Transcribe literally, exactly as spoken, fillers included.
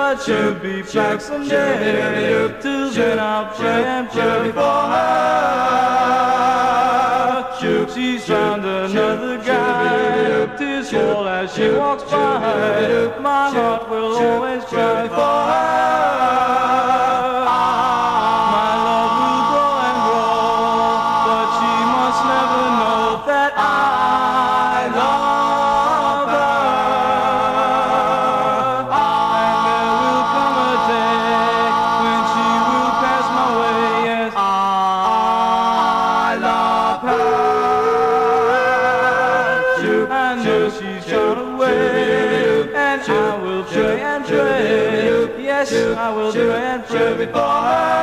but she'll be back someday. Till then I'll pray and pray for her. She's found another guy, tears fall as she walks by. My heart will always cry for her. My love will grow and grow, but she must never know that I love her. And there will come a day when she will pass my way. Yes, I love her. I know she's gone away, and I will pray and pray. Yes, I will pray and pray for her.